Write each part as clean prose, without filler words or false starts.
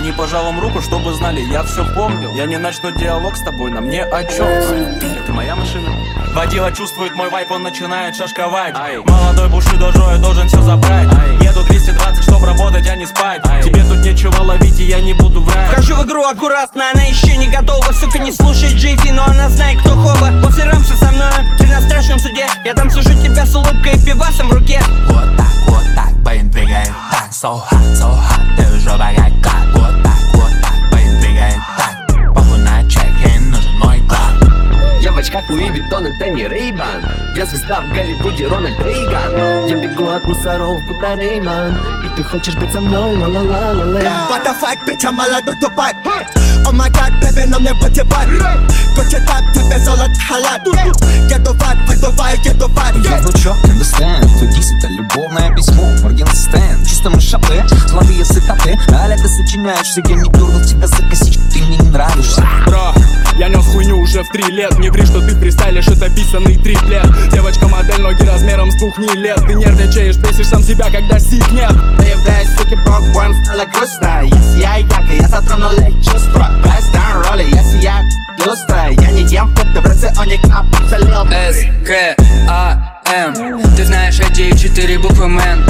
не пожал вам руку, чтобы знали, я все помнил. Я не начну диалог с тобой, нам не о чем. Это моя машина. Водила чувствует мой вайп, он начинает шашковать. Молодой Бушидо Джо, я должен все забрать. Еду 220, чтоб работать, а не спать. Тебе тут нечего ловить, и я не буду врать. Вхожу в игру аккуратно, она еще не готова. Сука, не слушает Джейфи, но она знает, кто Хоба. После рамса со мной, ты на страшном суде. Я там сужу тебя с улыбкой и пивасом в руке. Вот так, блин, двигает так. So hot, ты уже богатка. Вот так, блин, двигает так. Похуй на чеке, нужен мой клад. Я в очках Луи Виттон, это не Рейбан. Я звезда в Голливуде, Рональд Рейган. Я бегу от мусоров, будто Рейман. И ты хочешь быть со мной, ла-ла-ла-ла-ла. What the fuck, bitch, I'm молодой тупак. Oh my god, baby, на мне потевать. Короче так, тебе золото халат. Еду в ад, выдуваю, еду в ад. Я внучок, understand. Твой это любовное письмо, Моргенстерн. Чисто мы шапы, зловые цитаты. Аля, ты сочиняешься, я не дернул тебя за косичку, ты мне не нравишься. Бро, я нес хуйню уже в 3 лет. Не ври, что ты фристайлишь, это писанный триплет. Девочка-модель, ноги размером с 2 лет. Ты нервничаешь, бесишь сам себя, когда сик нет. Ты являешься суки, бог-бэм, стала грустно. Если я ярко, я затронул их чувства. Пресс-даун роли, если я люстра. Я не ем фрукты в рационе, капу залил. СКАМ. Ты знаешь эти 4 буквы, мэн.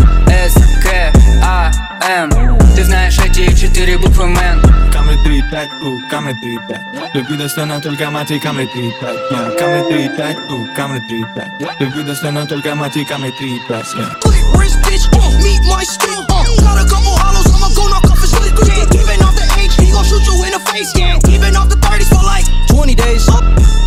СКАМ. Ты знаешь эти 4 буквы, мэн. Камри 3-5, камри 3-5. Любви достойна только мать и камри 3-5. Камри 3-5, камри 3-5. Любви достойна только мать и камри 3-5. Rich bitch, meet my skill. Got a couple hollows, I'ma go knock off his liquor. Even off the age, he gon' shoot you in the face. Yeah, even off the 30s for like 20 days.